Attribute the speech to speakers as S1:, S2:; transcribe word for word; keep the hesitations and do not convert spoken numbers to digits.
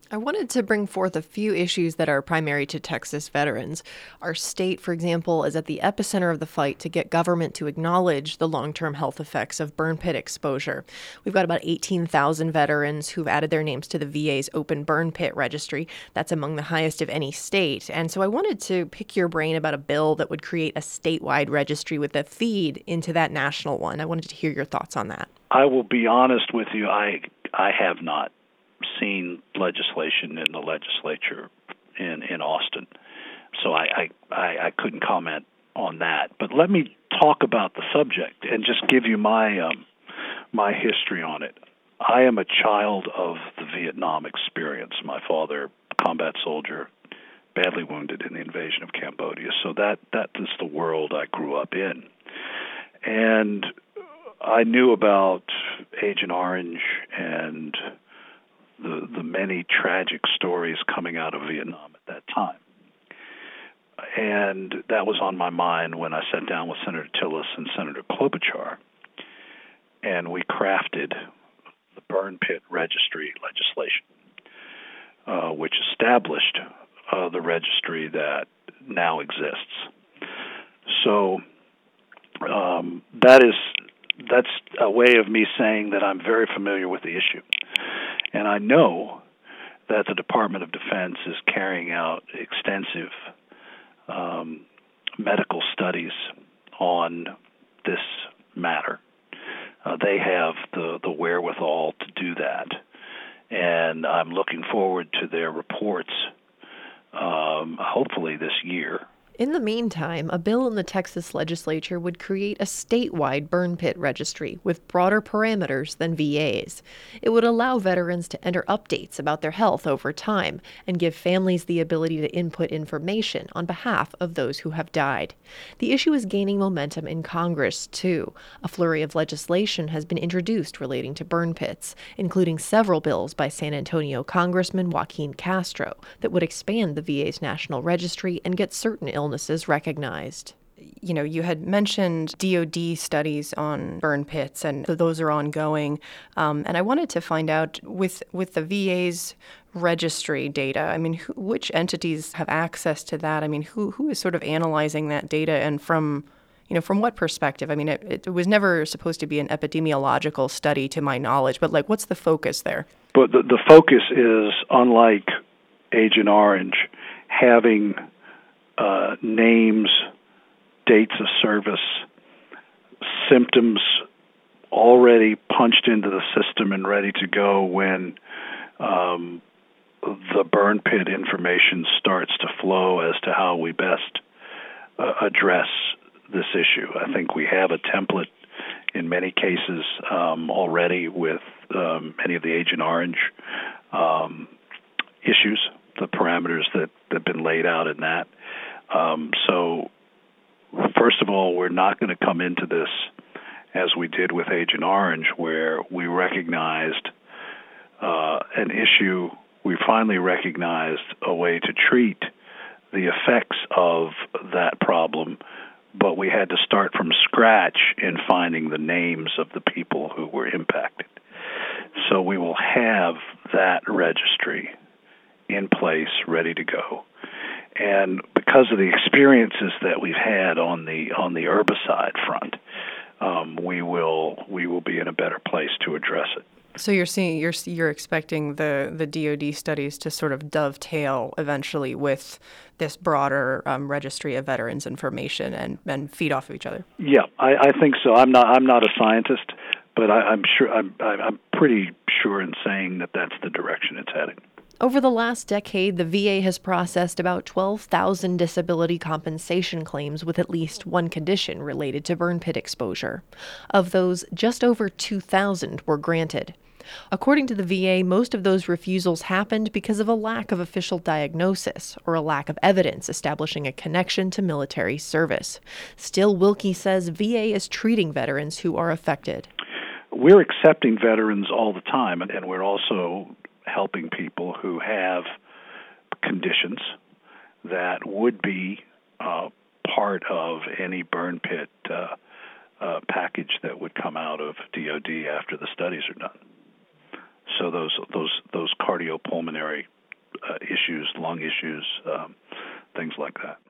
S1: I wanted to bring forth a few issues that are primary to Texas veterans. Our state, for example, is at the epicenter of the fight to get government to acknowledge the long-term health effects of burn pit exposure. We've got about eighteen thousand veterans who've added their names to the V A's open burn pit registry. That's among the highest of any state. And so I wanted to pick your brain about a bill that would create a statewide registry with a feed into that national one. I wanted to hear your thoughts on that.
S2: I will be honest with you, I I have not seen legislation in the legislature in, in Austin, so I, I, I, I couldn't comment on that. But let me talk about the subject and just give you my um, my history on it. I am a child of the Vietnam experience. My father, combat soldier, badly wounded in the invasion of Cambodia, so that, that is the world I grew up in. And I knew about Agent Orange and the the many tragic stories coming out of Vietnam at that time. And that was on my mind when I sat down with Senator Tillis and Senator Klobuchar, and we crafted the burn pit registry legislation, uh, which established uh, the registry that now exists. So um, that is that's a way of me saying that I'm very familiar with the issue. And I know that the Department of Defense is carrying out extensive um, medical studies on this matter. Uh, they have the, the wherewithal to do that. And I'm looking forward to their reports, um, hopefully this year.
S1: In the meantime, a bill in the Texas legislature would create a statewide burn pit registry with broader parameters than V A's. It would allow veterans to enter updates about their health over time and give families the ability to input information on behalf of those who have died. The issue is gaining momentum in Congress, too. A flurry of legislation has been introduced relating to burn pits, including several bills by San Antonio Congressman Joaquin Castro that would expand the V A's national registry and get certain illnesses illnesses recognized.
S3: You know, you had mentioned D O D studies on burn pits, and those are ongoing. Um, and I wanted to find out, with with the V A's registry data, I mean, who, which entities have access to that? I mean, who who is sort of analyzing that data, and from, you know, from what perspective? I mean, it, it was never supposed to be an epidemiological study, to my knowledge, but like, what's the focus there?
S2: But the, the focus is, unlike Agent Orange, having Uh, names, dates of service, symptoms already punched into the system and ready to go when um, the burn pit information starts to flow as to how we best uh, address this issue. I think we have a template in many cases um, already with um, many of the Agent Orange um, issues, the parameters that have been laid out in that. Um, so, first of all, we're not going to come into this as we did with Agent Orange, where we recognized uh, an issue. We finally recognized a way to treat the effects of that problem, but we had to start from scratch in finding the names of the people who were impacted. So we will have that registry in place, ready to go. And because of the experiences that we've had on the on the herbicide front, um, we will we will be in a better place to address it.
S3: So you're seeing you're you're expecting the, the D O D studies to sort of dovetail eventually with this broader um, registry of veterans information and, and feed off of each other.
S2: Yeah, I, I think so. I'm not I'm not a scientist, but I, I'm sure I'm I'm pretty sure in saying that that's the direction it's heading.
S1: Over the last decade, the V A has processed about twelve thousand disability compensation claims with at least one condition related to burn pit exposure. Of those, just over two thousand were granted. According to the V A, most of those refusals happened because of a lack of official diagnosis or a lack of evidence establishing a connection to military service. Still, Wilkie says V A is treating veterans who are affected.
S2: We're accepting veterans all the time, and we're also helping people who have conditions that would be uh, part of any burn pit uh, uh, package that would come out of D O D after the studies are done. So those those those cardiopulmonary uh, issues, lung issues, um, things like that.